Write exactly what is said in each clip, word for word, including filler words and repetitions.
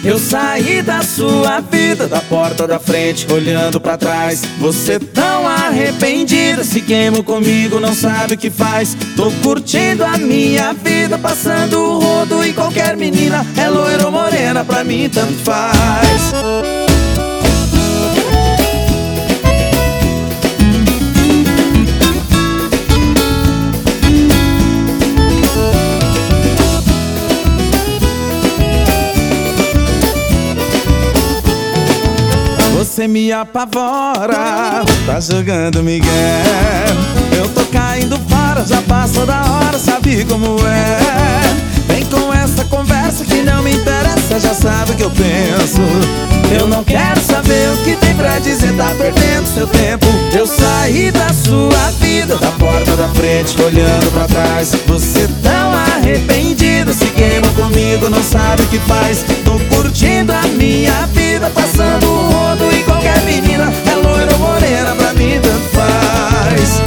Eu saí da sua vida, da porta da frente, olhando pra trás. Você tão arrependida, se queima comigo, não sabe o que faz. Tô curtindo a minha vida, passando o rodo em qualquer menina. É loira ou morena, pra mim tanto faz. Você me apavora, tá jogando migué. Eu tô caindo fora, já passou da hora, sabe como é. Vem com essa conversa que não me interessa, já sabe o que eu penso. Eu não quero saber o que tem pra dizer, tá perdendo seu tempo. Eu saí da sua vida, da porta da frente, olhando pra trás. Você tão arrependido, se queima comigo, não sabe o que faz. Tô curtindo a minha vida, passando o rodo em qualquer menina. É loira ou morena, pra mim tanto faz.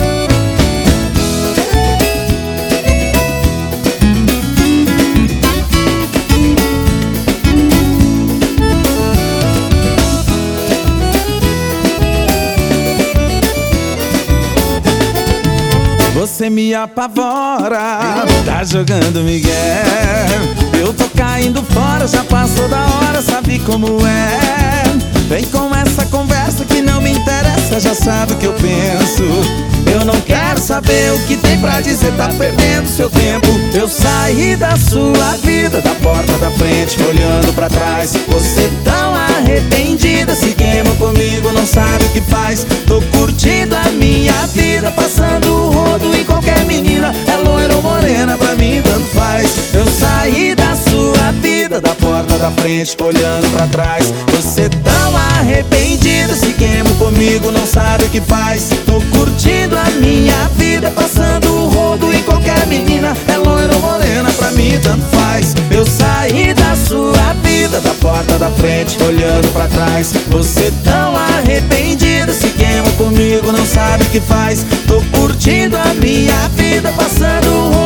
Você me apavora, tá jogando migué. Eu tô caindo fora, já passou da hora, sabe como é. Vem com essa conversa que não me interessa, já sabe o que eu penso. Eu não quero saber o que tem pra dizer, tá perdendo seu tempo. Eu saí da sua vida, da porta da frente, olhando pra trás. Você tão arrependida, se queima comigo, não sabe o que faz. Tô curtindo a minha vida, passando o rodo em qualquer menina. É loira ou morena, pra mim tanto faz. Eu saí da sua vida, da porta da frente, olhando pra trás. Você tão arrependida, se queima comigo, não sabe o que faz. Tô curtindo a minha vida, passando o rodo em qualquer menina. É loira ou morena, pra mim tanto faz. Eu saí da sua vida, da porta da frente, olhando pra trás. Você tão arrependida, se queima comigo, não sabe o que faz. Tô curtindo a minha vida, passando o rodo